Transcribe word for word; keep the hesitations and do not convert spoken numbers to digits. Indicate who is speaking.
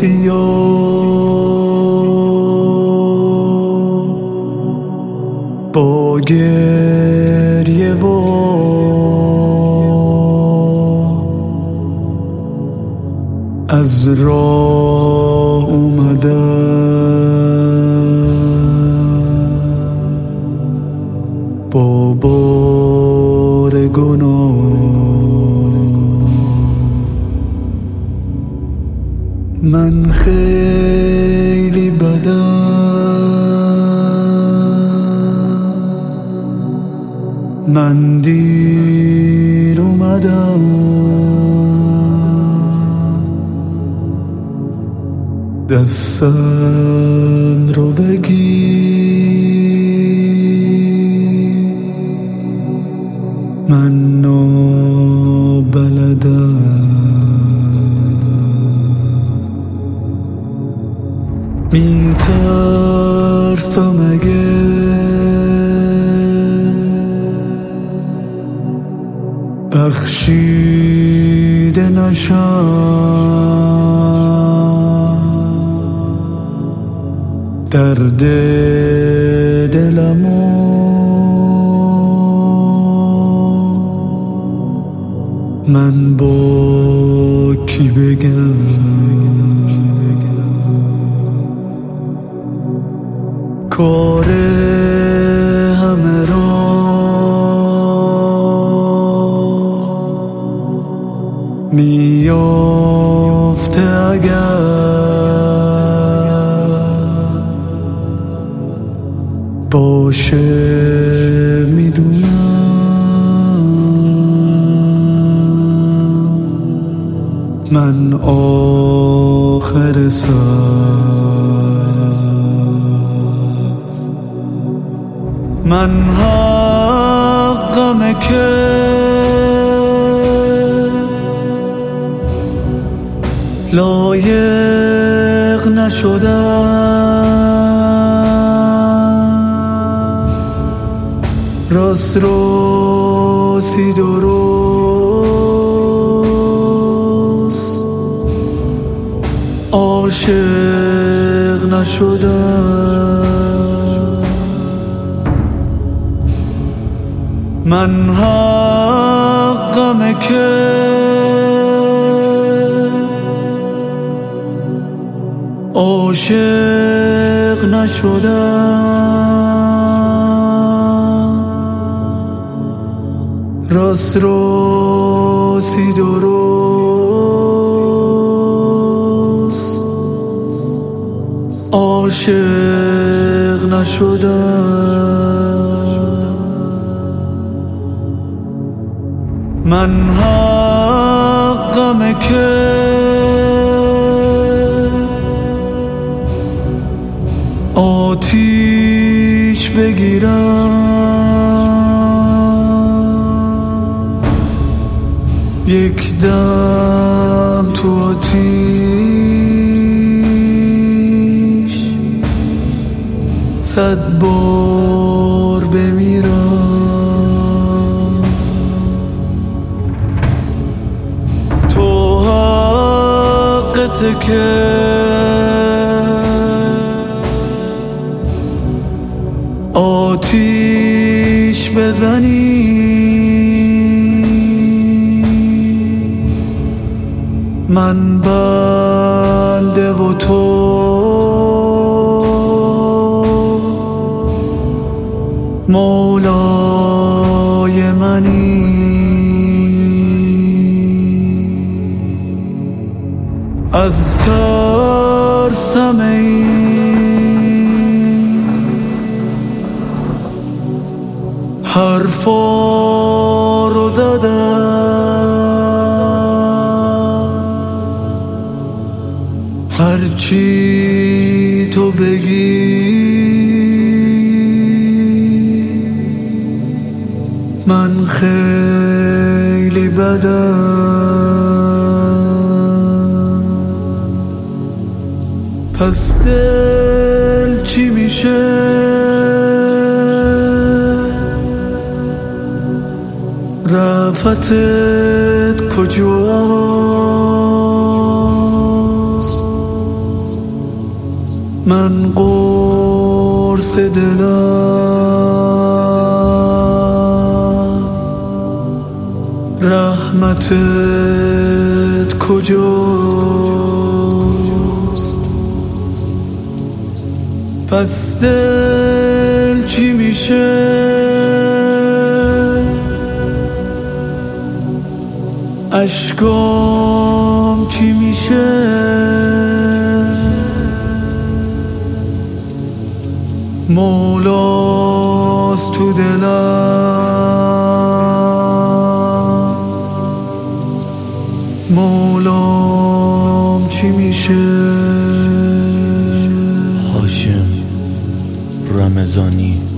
Speaker 1: سیاه با گریه و از راه اومدم با بار گناه. من خیلی بدم، من دیر اومدم، دستم رو بگیر، من نابلدم. میترسم اگه بخشیده نشم، درد دلمو من با کی بگم؟ کار همه را میافته اگر باشه، میدونم من آخر صف، من حقمه که لایق نشدم، راست راستی درست عاشق نشدم. من حقمه که عاشق نشدم، راست راستی درست عاشق نشدم. من حقمه که آتیش بگیرم، یک دم تو آتیش صد بار بمیرم. تو حقته که آتیش بزنی، من بنده و تو مولای منی. از ترسم این حرفا رو زدم، هرچی تو بگی من خیلی بدم. پس دل چی میشه؟ رفتت کجاست؟ من قرص دلم، رحمتت کجاست؟ پس دل چی میشه؟ اشکام چی میشه؟ مولاست تو دلم، مولام چی میشه؟
Speaker 2: هاشم رمضانی.